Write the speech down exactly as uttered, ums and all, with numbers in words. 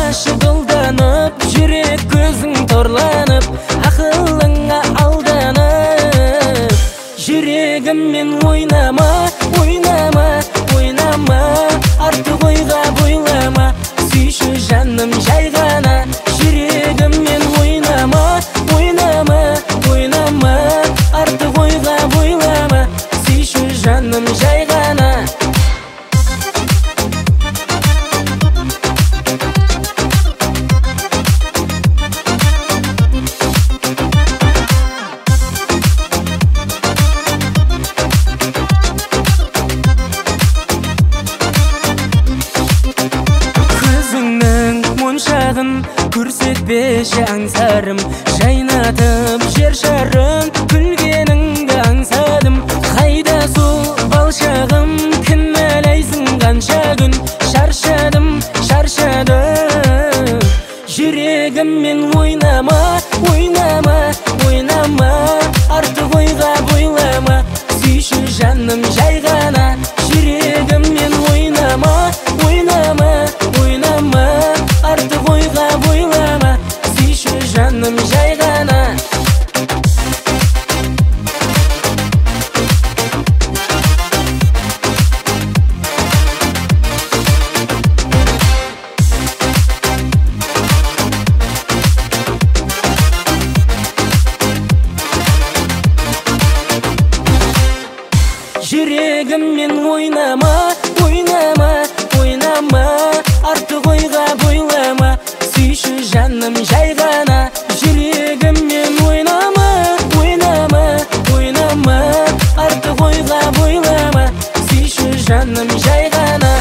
ашығылданып, жүрек көзің торланып, ақылыңа алданып. Жүрегіммен ойнама, ойнама, ойнама, артық ойға бойлама, сүйші жаным жай ғана. Жүрегіммен ойнама, ойнама, ойнама, артық ойға бойлама, сүйші жаным жай ғана. Көрсетпеші аңсарым, жайнатып жер шарын, күлгеніңді аңсадым. Қайда сол балшағым, кінәлайсың қанша күн, шаршадым, шаршадым. Жүрегіммен ойнама, ойнама, ойнама, артық ойға бойлама, сүйші жаным жай ғана. Жүрегіммен ойнама, ойнама, ойнама, артық ойға бойлама, сүйші жаным жай ғана. Жүрегіммен ойнама, ойнама, ойнама, артық ойға бойлама, сүйші жаным жай ғана. Жүрегіммен ойнама, ойнама, ойнама, артық ойға бойлама, сүйші жаным жай ғана.